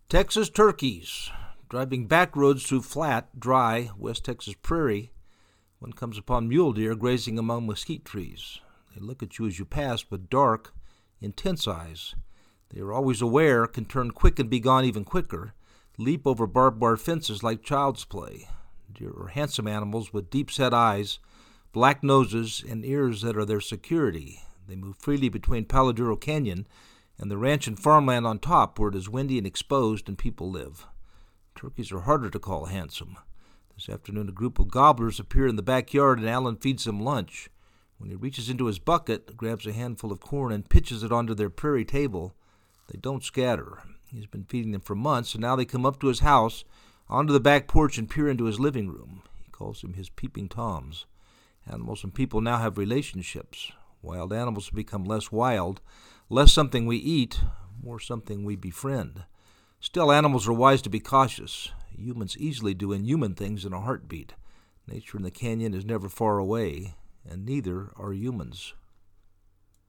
Texas turkeys. Driving back roads through flat, dry West Texas prairie, one comes upon mule deer grazing among mesquite trees. They look at you as you pass with dark, intense eyes. They are always aware, can turn quick and be gone even quicker, leap over barbed wire fences like child's play. Deer are handsome animals with deep-set eyes, black noses, and ears that are their security. They move freely between Palo Duro Canyon and the ranch and farmland on top, where it is windy and exposed and people live. Turkeys are harder to call handsome. This afternoon, a group of gobblers appear in the backyard, and Alan feeds them lunch. When he reaches into his bucket, grabs a handful of corn, and pitches it onto their prairie table, they don't scatter. He's been feeding them for months, and now they come up to his house, onto the back porch, and peer into his living room. He calls them his peeping toms. Animals and people now have relationships. Wild animals have become less wild, less something we eat, more something we befriend. Still, animals are wise to be cautious. Humans easily do inhuman things in a heartbeat. Nature in the canyon is never far away, and neither are humans.